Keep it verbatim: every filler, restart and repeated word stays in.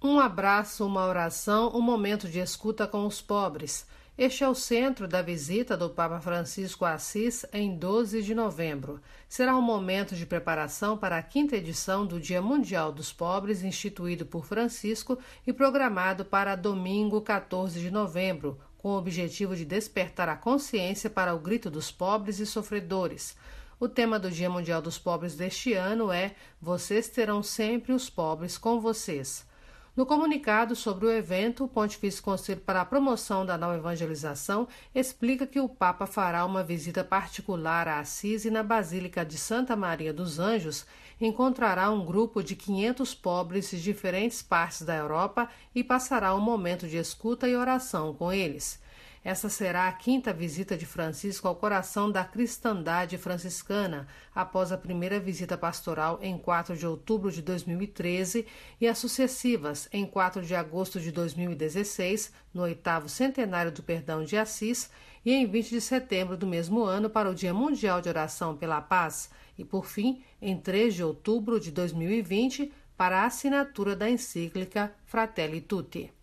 Um abraço, uma oração, um momento de escuta com os pobres. Este é o centro da visita do Papa Francisco a Assis em doze de novembro. Será um momento de preparação para a quinta edição do Dia Mundial dos Pobres, instituído por Francisco e programado para domingo, quatorze de novembro, com o objetivo de despertar a consciência para o grito dos pobres e sofredores. O tema do Dia Mundial dos Pobres deste ano é "Vocês terão sempre os pobres com vocês". No comunicado sobre o evento, o Pontifício Conselho para a Promoção da Nova Evangelização explica que o Papa fará uma visita particular a Assis e na Basílica de Santa Maria dos Anjos encontrará um grupo de quinhentos pobres de diferentes partes da Europa e passará um momento de escuta e oração com eles. Essa será a quinta visita de Francisco ao coração da cristandade franciscana, após a primeira visita pastoral em quatro de outubro de dois mil e treze e as sucessivas em quatro de agosto de dois mil e dezesseis, no oitavo centenário do Perdão de Assis, e em vinte de setembro do mesmo ano para o Dia Mundial de Oração pela Paz, e por fim, em três de outubro de dois mil e vinte, para a assinatura da encíclica Fratelli Tutti.